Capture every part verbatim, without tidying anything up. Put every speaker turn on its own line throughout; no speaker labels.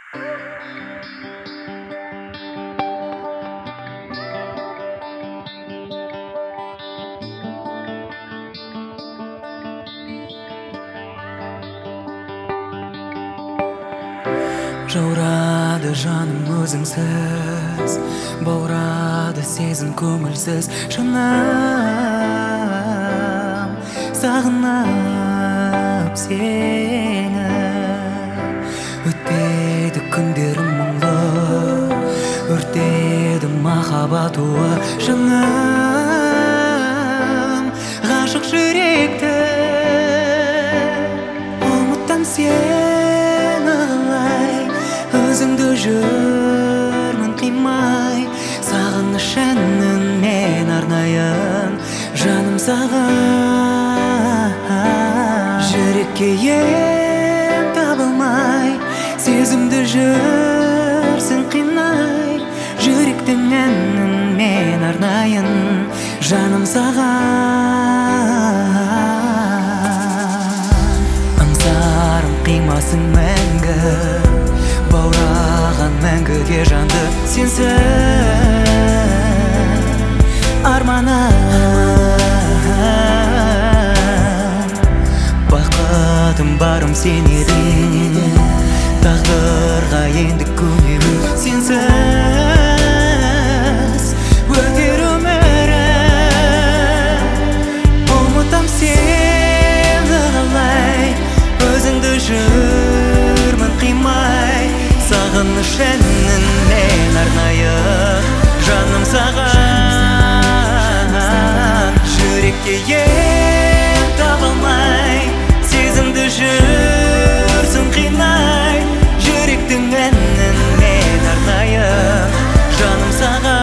Жаурады жаным өзіңсіз, баурады сезім көңілсіз. Жаным сағынып сені, өтпеді күндерім мұңлы, өртеді махаббат уы. Жаным ғашық жүректі ұмыттым сені қалай, өзіңді жүрмін қимай. Сағыныш әнін мен арнайын жаным саған. Жүрекке ем табылмай, сезімді жүрсің қинай. Жүректің әнін мен арнайын жаным саған. Аңсарым қимасын мәңгі, баураған мәңгіге жанды сенсің арманым. Бақытым барым сен едің, тағдырға енді көнемін. Сенсіз өтер өмірім, ұмытам сені қалай, өзіңді жүрмін қимай. Сағыныш әнін мен арнайын жаным саған. Жүрекке ем табылмай, сезімді жүрсің қинай. Жүректің әнін мен арнайын жаным саған.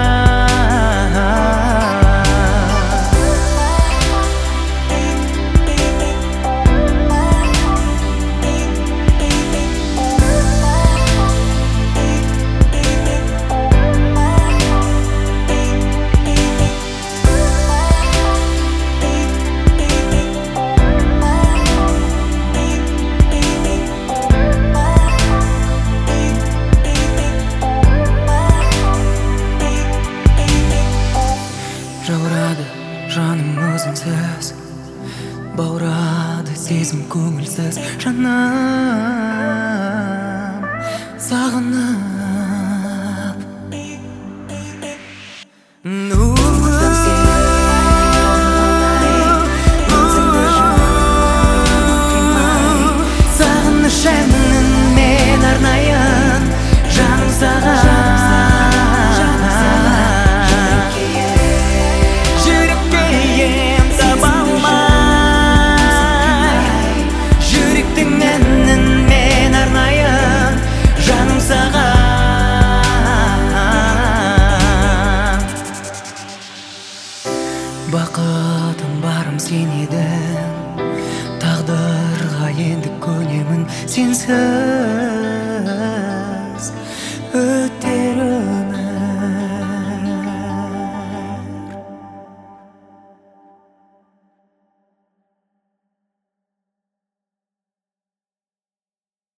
Жаурады жаным өзіңсіз, баурады сезім көңілсіз. Жаным сағынып сағыныш әнін мен арнайын жаным саған. Бақытым барым сен едің, тағдырға енді көнемін сенсіз.